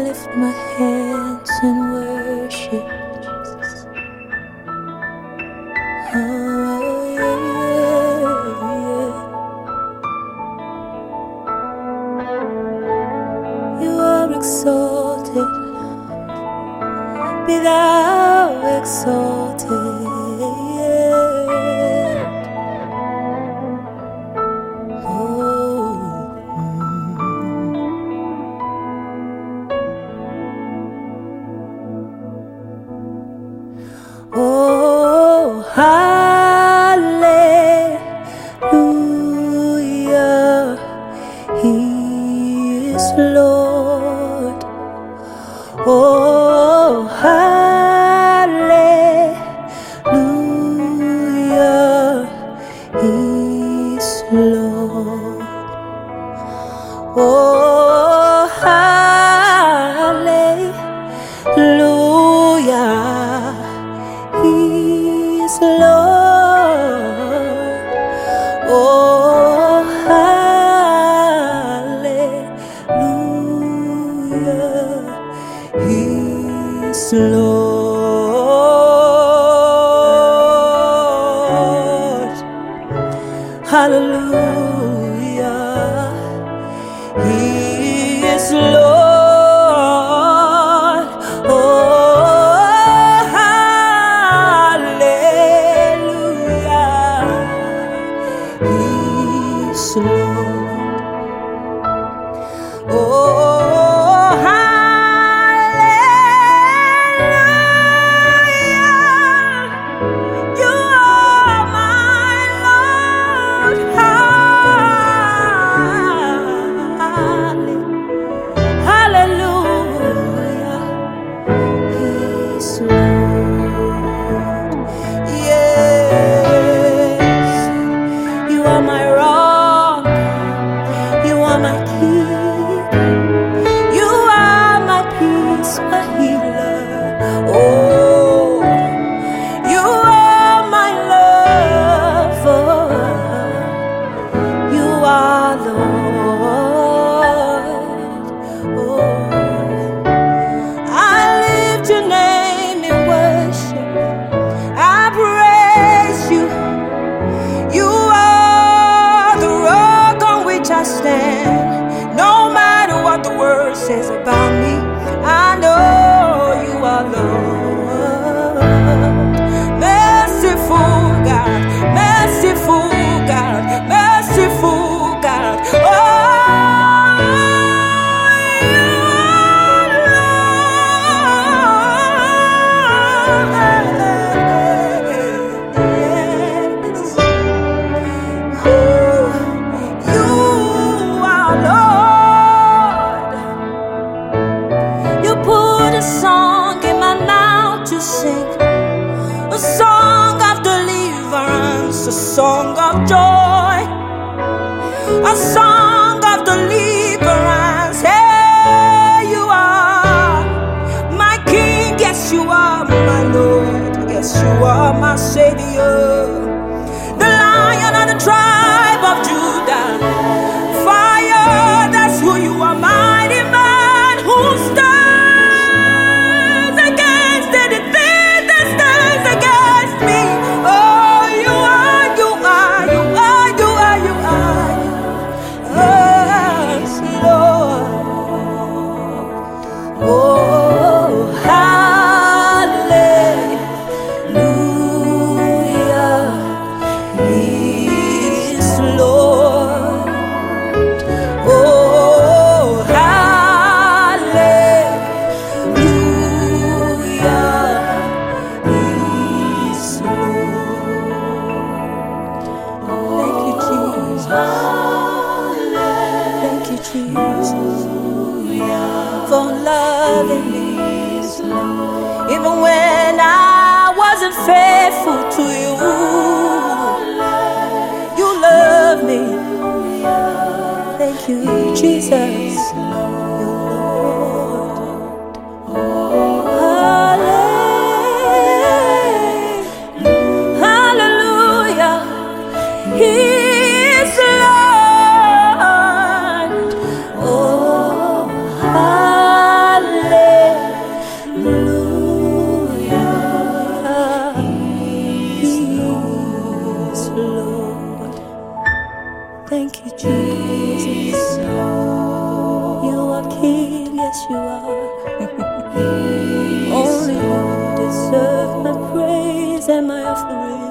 lift my hands in worship. Oh, yeah. You are exalted, be thou exalted. Oh, hallelujah, He is Lord. Oh, hallelujah, He is Lord. Oh, hallelujah, He is Lord. Oh, hallelujah, He is Lord. Hallelujah, He is Lord. Oh, hallelujah, He is Lord. Oh, hallelujah, you are my Lord. Hallelujah, He is Lord. Yes, you are my rock, you are my king, you are my peace, my healer. Oh, you are my lover, you are Lord. Oh, I lift your name in worship, I praise you. You are the rock on which I stand. No matter what the world says about me, I know you are Lord. Merciful God, merciful God, merciful God. Oh, you are Lord. Yes. You are Lord. You put a song in my mouth to sing, a song of deliverance, a song of joy, a song of deliverance. Hey, you are my King, yes you are my Lord, yes you are my Savior, the Lion of the tribe of Judah. Fire, that's who you are, mighty man who stands against anything that stands against me. Oh, you are, you are, you are, you are, you are. Yes, Lord. Oh, hallelujah, He is Lord. Oh, hallelujah, He is Lord. Thank you, Jesus. Thank you, Jesus, for loving me. Even when I wasn't faithful to you, you love me. Thank you, Jesus, your Lord. Hallelujah, He is Lord. Oh, hallelujah. deserve my praise and my offering.